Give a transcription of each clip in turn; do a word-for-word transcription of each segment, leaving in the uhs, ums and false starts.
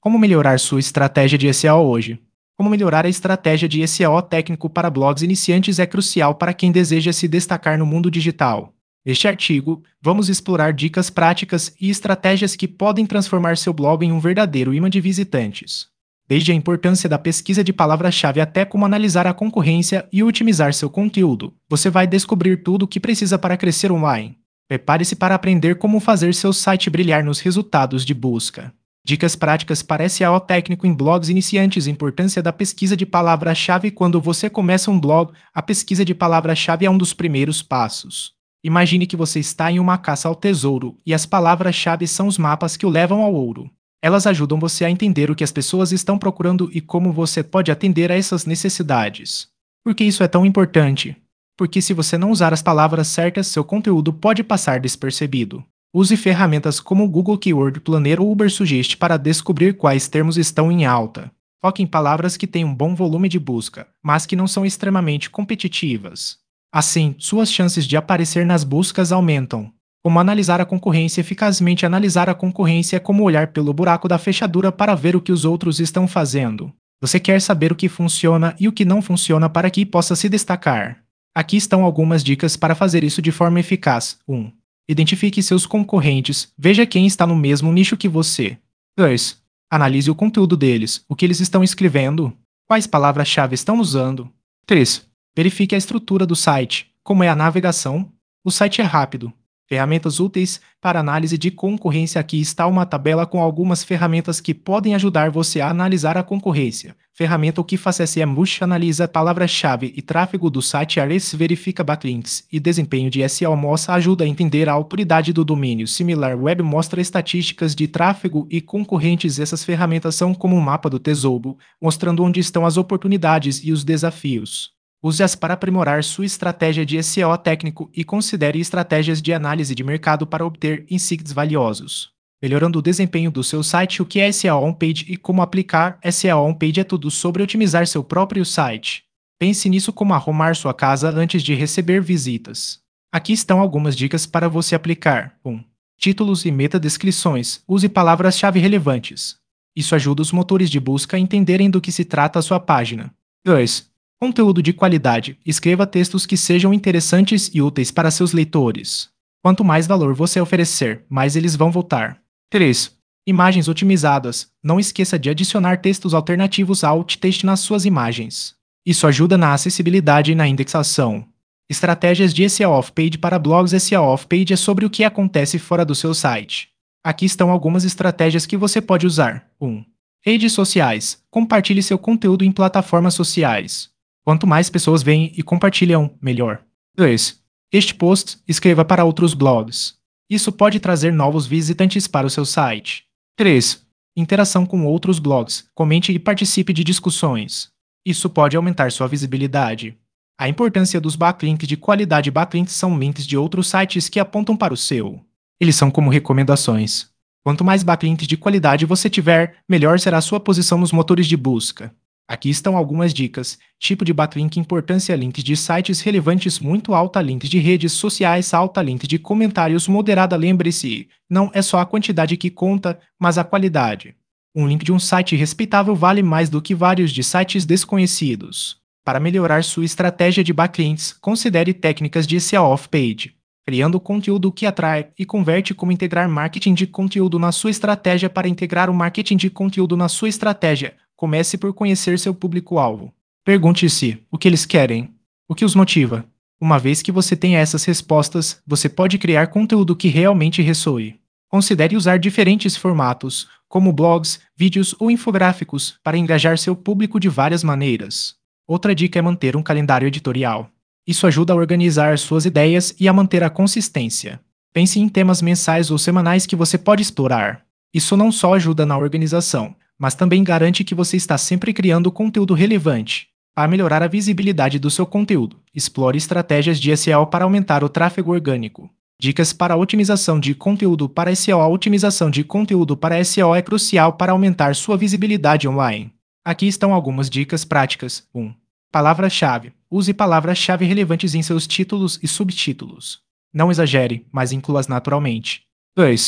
Como melhorar sua estratégia de S E O hoje? Como melhorar a estratégia de S E O técnico para blogs iniciantes é crucial para quem deseja se destacar no mundo digital. Neste artigo, vamos explorar dicas práticas e estratégias que podem transformar seu blog em um verdadeiro imã de visitantes. Desde a importância da pesquisa de palavra-chave até como analisar a concorrência e otimizar seu conteúdo, você vai descobrir tudo o que precisa para crescer online. Prepare-se para aprender como fazer seu site brilhar nos resultados de busca. Dicas práticas para S E O técnico em blogs iniciantes. Importância da pesquisa de palavra-chave. Quando você começa um blog, a pesquisa de palavra-chave é um dos primeiros passos. Imagine que você está em uma caça ao tesouro, e as palavras-chave são os mapas que o levam ao ouro. Elas ajudam você a entender o que as pessoas estão procurando e como você pode atender a essas necessidades. Por que isso é tão importante? Porque se você não usar as palavras certas, seu conteúdo pode passar despercebido. Use ferramentas como o Google Keyword Planner ou Ubersuggest para descobrir quais termos estão em alta. Foque em palavras que têm um bom volume de busca, mas que não são extremamente competitivas. Assim, suas chances de aparecer nas buscas aumentam. Como analisar a concorrência eficazmente? Analisar a concorrência é como olhar pelo buraco da fechadura para ver o que os outros estão fazendo. Você quer saber o que funciona e o que não funciona para que possa se destacar. Aqui estão algumas dicas para fazer isso de forma eficaz. um. Identifique seus concorrentes. Veja quem está no mesmo nicho que você. dois. Analise o conteúdo deles. O que eles estão escrevendo? Quais palavras-chave estão usando? três. Verifique a estrutura do site. Como é a navegação? O site é rápido. Ferramentas úteis para análise de concorrência. Aqui está uma tabela com algumas ferramentas que podem ajudar você a analisar a concorrência. Ferramenta O que faz S E M analisa palavra-chave e tráfego do site. Ahrefs verifica backlinks e desempenho de S E O. Moça ajuda a entender a autoridade do domínio. SimilarWeb mostra estatísticas de tráfego e concorrentes. Essas ferramentas são como um mapa do tesouro, mostrando onde estão as oportunidades e os desafios. Use-as para aprimorar sua estratégia de S E O técnico e considere estratégias de análise de mercado para obter insights valiosos. Melhorando o desempenho do seu site. O que é S E O On-Page e como aplicar? S E O On-Page é tudo sobre otimizar seu próprio site. Pense nisso como arrumar sua casa antes de receber visitas. Aqui estão algumas dicas para você aplicar. um. Títulos e metadescrições. Use palavras-chave relevantes. Isso ajuda os motores de busca a entenderem do que se trata a sua página. dois. Conteúdo de qualidade. Escreva textos que sejam interessantes e úteis para seus leitores. Quanto mais valor você oferecer, mais eles vão voltar. três. Imagens otimizadas. Não esqueça de adicionar textos alternativos ao alt text nas suas imagens. Isso ajuda na acessibilidade e na indexação. Estratégias de S E O Off-Page para blogs. S E O Off-Page é sobre o que acontece fora do seu site. Aqui estão algumas estratégias que você pode usar. um. Redes sociais. Compartilhe seu conteúdo em plataformas sociais. Quanto mais pessoas veem e compartilham, melhor. dois. Este post, escreva para outros blogs. Isso pode trazer novos visitantes para o seu site. três. Interação com outros blogs. Comente e participe de discussões. Isso pode aumentar sua visibilidade. A importância dos backlinks de qualidade. Backlinks são links de outros sites que apontam para o seu. Eles são como recomendações. Quanto mais backlinks de qualidade você tiver, melhor será a sua posição nos motores de busca. Aqui estão algumas dicas. Tipo de backlink. Importância. Links de sites relevantes muito alta. Links de redes sociais alta. Links de comentários moderada. Lembre-se, não é só a quantidade que conta, mas a qualidade. Um link de um site respeitável vale mais do que vários de sites desconhecidos. Para melhorar sua estratégia de backlinks, considere técnicas de S E O Off-Page. Criando conteúdo que atrai e converte. Como integrar marketing de conteúdo na sua estratégia. Para integrar o marketing de conteúdo na sua estratégia, comece por conhecer seu público-alvo. Pergunte-se o que eles querem, o que os motiva. Uma vez que você tenha essas respostas, você pode criar conteúdo que realmente ressoe. Considere usar diferentes formatos, como blogs, vídeos ou infográficos, para engajar seu público de várias maneiras. Outra dica é manter um calendário editorial. Isso ajuda a organizar suas ideias e a manter a consistência. Pense em temas mensais ou semanais que você pode explorar. Isso não só ajuda na organização, mas também garante que você está sempre criando conteúdo relevante. Para melhorar a visibilidade do seu conteúdo, explore estratégias de S E O para aumentar o tráfego orgânico. Dicas para a otimização de conteúdo para S E O. A otimização de conteúdo para S E O é crucial para aumentar sua visibilidade online. Aqui estão algumas dicas práticas. um. Palavra-chave. Use palavras-chave relevantes em seus títulos e subtítulos. Não exagere, mas inclua-as naturalmente. dois.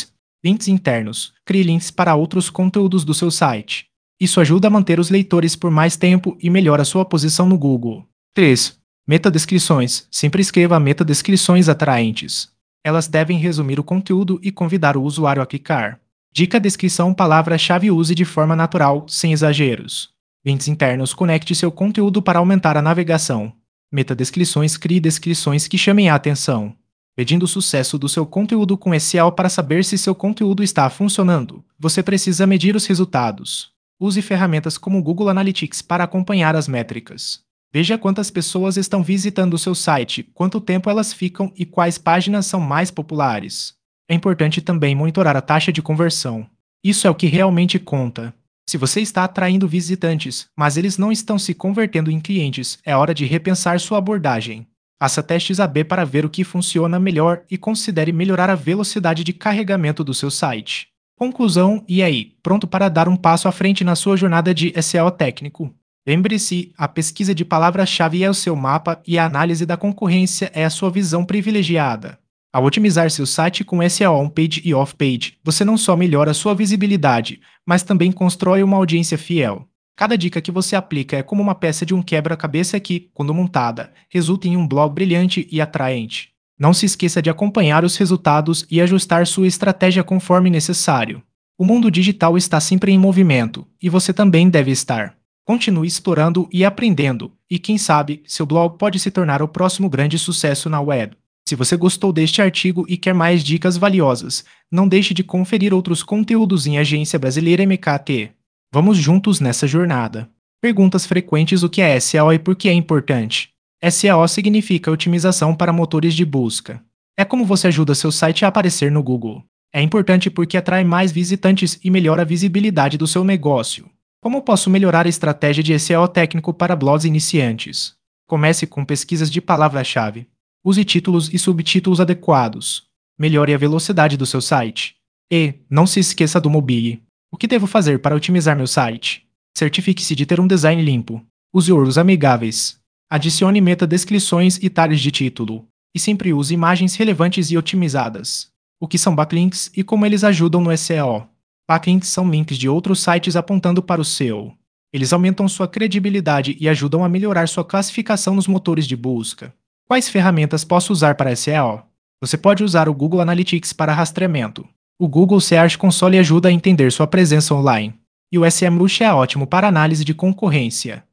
Links internos. Crie links para outros conteúdos do seu site. Isso ajuda a manter os leitores por mais tempo e melhora sua posição no Google. três. Metadescrições. Sempre escreva metadescrições atraentes. Elas devem resumir o conteúdo e convidar o usuário a clicar. Dica: descrição palavra-chave, use de forma natural, sem exageros. Links internos. Conecte seu conteúdo para aumentar a navegação. Metadescrições. Crie descrições que chamem a atenção. Medindo o sucesso do seu conteúdo com S E O. Para saber se seu conteúdo está funcionando, você precisa medir os resultados. Use ferramentas como o Google Analytics para acompanhar as métricas. Veja quantas pessoas estão visitando o seu site, quanto tempo elas ficam e quais páginas são mais populares. É importante também monitorar a taxa de conversão. Isso é o que realmente conta. Se você está atraindo visitantes, mas eles não estão se convertendo em clientes, é hora de repensar sua abordagem. Faça testes A B para ver o que funciona melhor e considere melhorar a velocidade de carregamento do seu site. Conclusão: e aí, pronto para dar um passo à frente na sua jornada de S E O técnico? Lembre-se, a pesquisa de palavra-chave é o seu mapa e a análise da concorrência é a sua visão privilegiada. Ao otimizar seu site com S E O on-page e off-page, você não só melhora sua visibilidade, mas também constrói uma audiência fiel. Cada dica que você aplica é como uma peça de um quebra-cabeça que, quando montada, resulta em um blog brilhante e atraente. Não se esqueça de acompanhar os resultados e ajustar sua estratégia conforme necessário. O mundo digital está sempre em movimento, e você também deve estar. Continue explorando e aprendendo, e quem sabe, seu blog pode se tornar o próximo grande sucesso na web. Se você gostou deste artigo e quer mais dicas valiosas, não deixe de conferir outros conteúdos em Agência Brasileira M K T. Vamos juntos nessa jornada. Perguntas frequentes: o que é S E O e por que é importante? S E O significa otimização para motores de busca. É como você ajuda seu site a aparecer no Google. É importante porque atrai mais visitantes e melhora a visibilidade do seu negócio. Como posso melhorar a estratégia de S E O técnico para blogs iniciantes? Comece com pesquisas de palavra-chave. Use títulos e subtítulos adequados. Melhore a velocidade do seu site. E, não se esqueça do mobile. O que devo fazer para otimizar meu site? Certifique-se de ter um design limpo. Use urls amigáveis. Adicione metadescrições e tags de título. E sempre use imagens relevantes e otimizadas. O que são backlinks e como eles ajudam no S E O? Backlinks são links de outros sites apontando para o seu. Eles aumentam sua credibilidade e ajudam a melhorar sua classificação nos motores de busca. Quais ferramentas posso usar para S E O? Você pode usar o Google Analytics para rastreamento. O Google Search Console ajuda a entender sua presença online. E o SEMrush é ótimo para análise de concorrência.